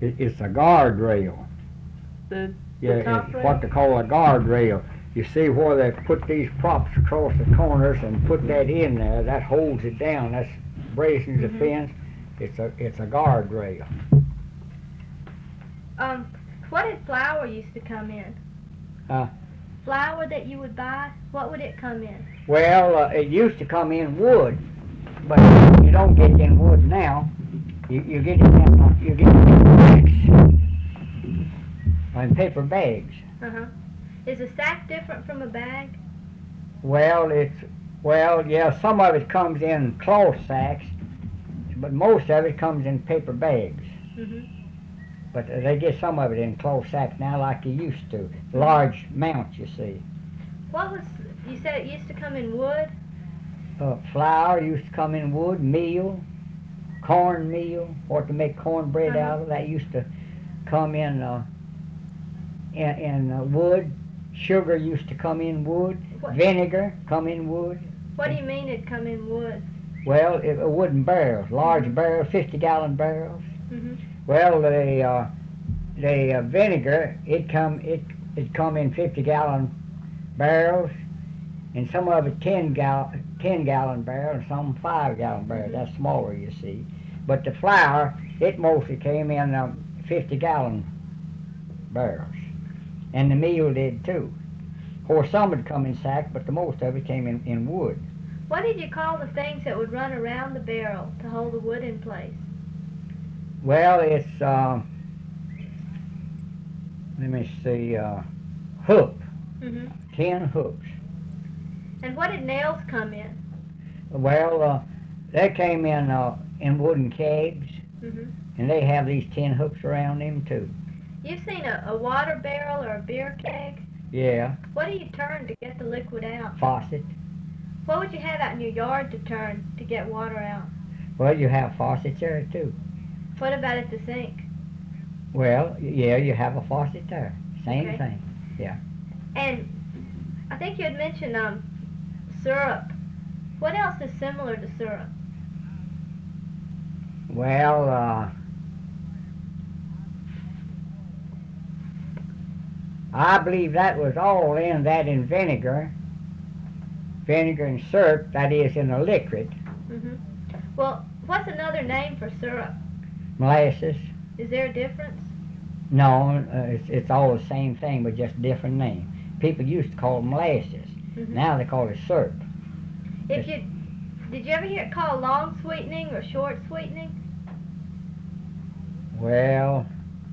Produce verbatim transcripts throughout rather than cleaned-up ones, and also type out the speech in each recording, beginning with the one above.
It, it's a guardrail. The, Yeah, the top it's rail? what they call a guardrail. You see where they put these props across the corners and put that in there, that holds it down. That's bracing the Mhm. fence. It's a it's a guardrail. Um, what did flour used to come in? Huh? Flour that you would buy, what would it come in? Well, uh, it used to come in wood, but you don't get it in wood now. You, you get it in uh, you get it in sacks and paper bags. Uh-huh. Is a sack different from a bag? Well, it's well, yeah. Some of it comes in cloth sacks, but most of it comes in paper bags. Mhm. But uh, they get some of it in cloth sacks now, like you used to. Large amounts, you see. What was, you said it used to come in wood? Uh, flour used to come in wood. Meal, corn meal, what to make cornbread Uh-huh. out of. That used to come in uh, in, in uh, wood. Sugar used to come in wood. What, Vinegar come in wood. what do you mean it'd come in wood? Well, it, uh, wooden barrels, large Mhm. barrels, fifty gallon barrels. Mhm. Well, the uh, the uh, vinegar it come it it come in fifty gallon barrels, and some of it ten gal ten gallon barrels, and some five gallon barrels. Mhm. That's smaller, you see. But the flour it mostly came in um, fifty gallon barrels, and the meal did too. Of course, some would come in sacks, but the most of it came in, in wood. What did you call the things that would run around the barrel to hold the wood in place? Well, it's uh, let me see, uh, hook, Mhm. ten hooks. And what did nails come in? Well, uh, they came in uh, in wooden kegs, Mhm. and they have these tin hooks around them too. You've seen a, a water barrel or a beer keg? Yeah, What do you turn to get the liquid out? faucet. What would you have out in your yard to turn to get water out? Well, you have faucets there too. What about at the sink? Well, yeah, you have a faucet there. Same Okay. thing. And I think you had mentioned um, syrup. What else is similar to syrup? Well, uh, I believe that was all in that in vinegar. Vinegar and syrup, that is in a liquid. Mhm. Well, what's another name for syrup? Molasses. Is there a difference? No, uh, it's, it's all the same thing, but just different name. People used to call it molasses. Mhm. Now they call it syrup. If you did you ever hear it called long sweetening or short sweetening? Well,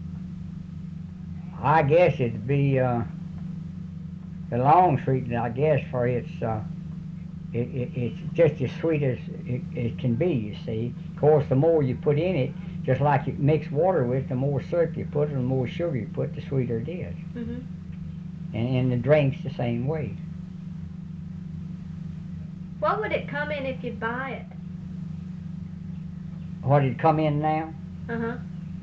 I guess it'd be uh, the long sweetening, I guess, for it's uh, it, it, it's just as sweet as it, it can be, you see. Of course, the more you put in it, just like you mix water with, the more syrup you put and the more sugar you put, the sweeter it is. Mhm. And, and the drink's the same way. What would it come in if you buy it? What did come in now? Uh huh.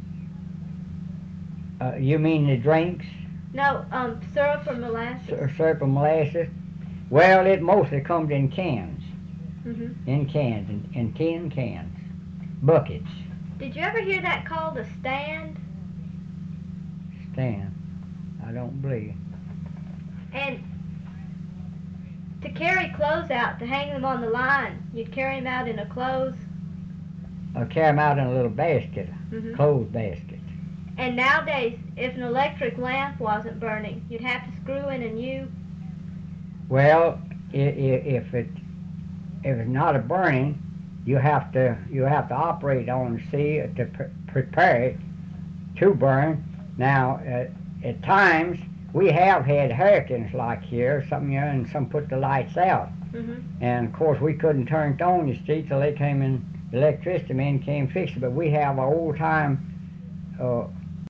Uh, you mean the drinks? No, um, syrup or molasses. Sy- Syrup and molasses? Well, it mostly comes in cans. Mhm. In cans, in, in tin cans. Buckets. Did you ever hear that called a stand? Stand. I don't believe. And to carry clothes out, to hang them on the line, you'd carry them out in a clothes. I carry them out in a little basket, Mhm. clothes basket. And nowadays, if an electric lamp wasn't burning, you'd have to screw in a new. Well, i- i- if it if it's not a burning, you have to you have to operate on see to pre- prepare it to burn. Now, uh, at times we have had hurricanes like here, some you know, and some put the lights out, Mhm. and of course we couldn't turn it on, you see, till they came in, the electricity men came fix it. But we have an old time uh,